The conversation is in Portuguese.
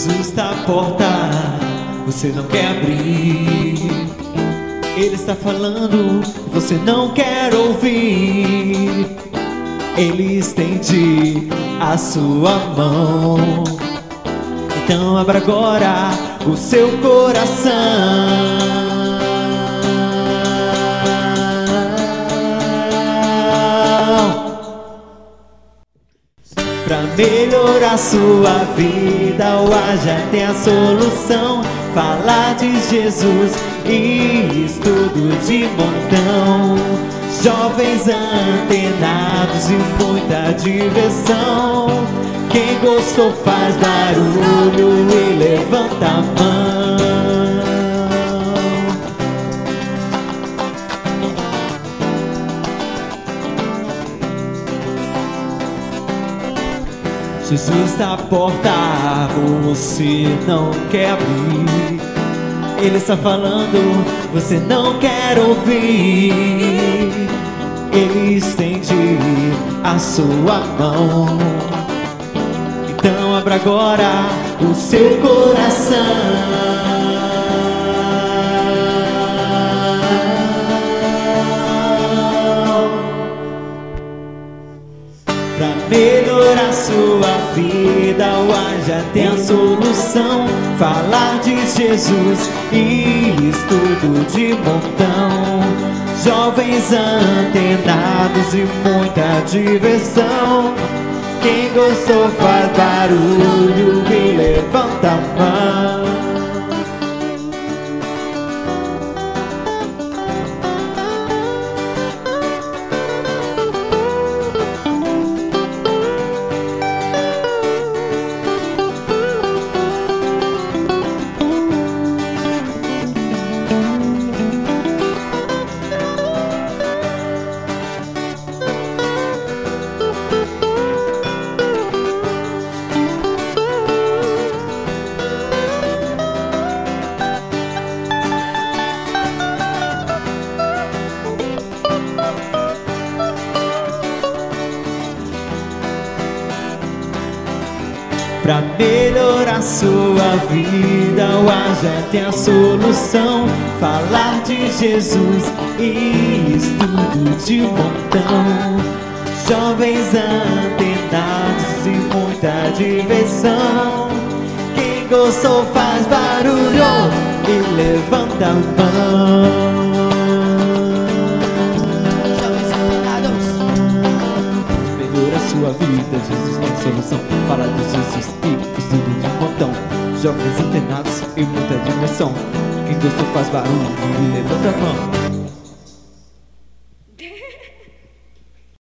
Jesus tá à porta, você não quer abrir. Ele está falando, você não quer ouvir. Ele estende a sua mão. Então abra agora o seu coração pra melhorar sua vida. O Ar já tem a solução. Falar de Jesus e estudo de montão. Jovens antenados e muita diversão. Quem gostou faz barulho e levanta a mão. Jesus está à porta, você não quer abrir. Ele está falando, você não quer ouvir. Ele estende a sua mão. Então abra agora o seu coração pra melhorar sua vida. O Ar já tem a solução. Falar de Jesus e estudo de montão. Jovens antenados e muita diversão. Quem gostou faz barulho e levanta a mão. Pra melhorar sua vida, o Ar já tem a solução. Falar de Jesus e estudo de montão. Jovens antenados e muita diversão. Quem gostou faz barulho e levanta a mão. Sua vida, Jesus tem solução. Fala de Jesus e estudo de montão. Jovens antenados e muita diversão. Quem gostou faz barulho e levanta a mão.